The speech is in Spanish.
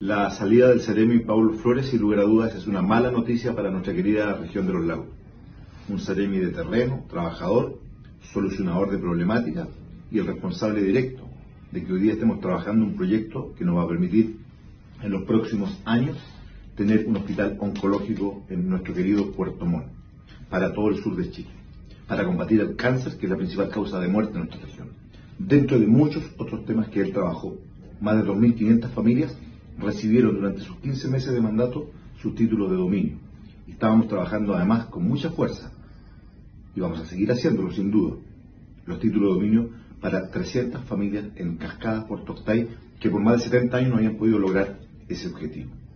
La salida del Seremi Paulo Flores, sin lugar a dudas, es una mala noticia para nuestra querida región de los lagos. Un Seremi de terreno, trabajador, solucionador de problemáticas y el responsable directo de que hoy día estemos trabajando un proyecto que nos va a permitir en los próximos años tener un hospital oncológico en nuestro querido Puerto Montt, para todo el sur de Chile, para combatir el cáncer, que es la principal causa de muerte en nuestra región. Dentro de muchos otros temas que él trabajó, más de 2.500 familias recibieron durante sus 15 meses de mandato sus títulos de dominio. Y estábamos trabajando además con mucha fuerza, y vamos a seguir haciéndolo sin duda, los títulos de dominio para 300 familias en Cascada, Puerto Octay, que por más de 70 años no habían podido lograr ese objetivo.